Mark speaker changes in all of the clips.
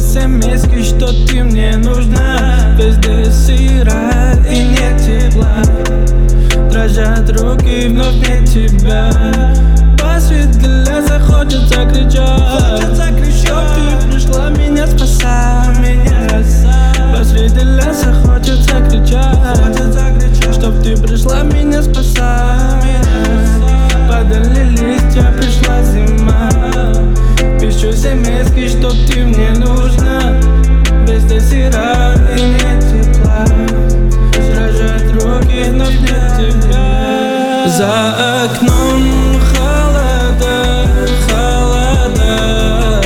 Speaker 1: смски, что ты мне нужна. Везде сыра и нет тепла, дрожат руки, вновь нет тебя. Посветлее хочется кричать, чтоб ты пришла меня спасать. Посветлее хочется кричать, чтоб ты пришла меня спасать. Падали листья, пришла зима. Пишу смски, что ты мне нужна. Везде сыра и нет тепла, дрожат руки, но нет тебя. За окном холода, холода.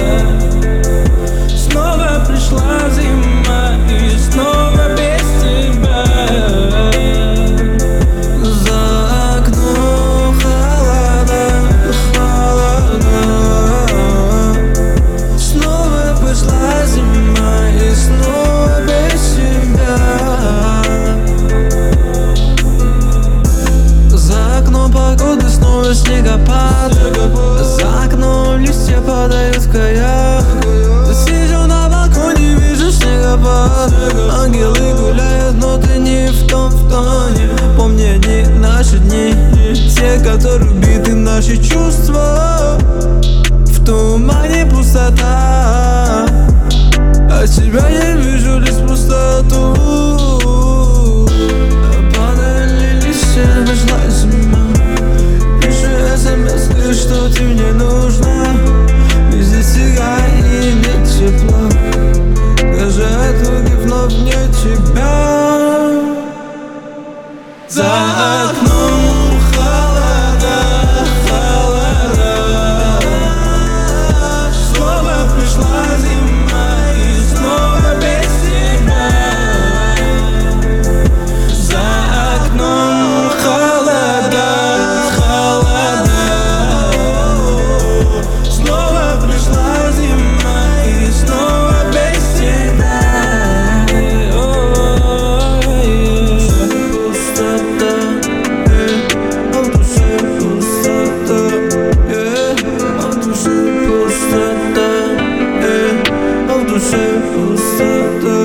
Speaker 1: Снова пришла зима и снова без тебя. За окном холода, холода. Снова пришла зима и снова без тебя. За окном погода, снова снегопад. За окном листья падают в каях. Сижу на балконе, вижу снегопад. Ангелы гуляют, но ты не в том тоне. Помни они наши дни, те, которые убиты наши чувства. В тумане пустота, от тебя я вижу лишь пустоту. Падали листья, пришла зима. Пишу смс, что ты мне нужна. Везде снега и нет тепла, дрожат руки, вновь нет тебя. За окном холода, холода. Снова пришла зима и снова без тебя. За окном холода, холода. Снова пришла зима и снова без тебя. Пустота, в душе пустота.